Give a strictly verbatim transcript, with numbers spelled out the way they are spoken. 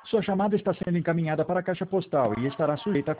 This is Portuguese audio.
Sua chamada está sendo encaminhada para a caixa postal e estará sujeita a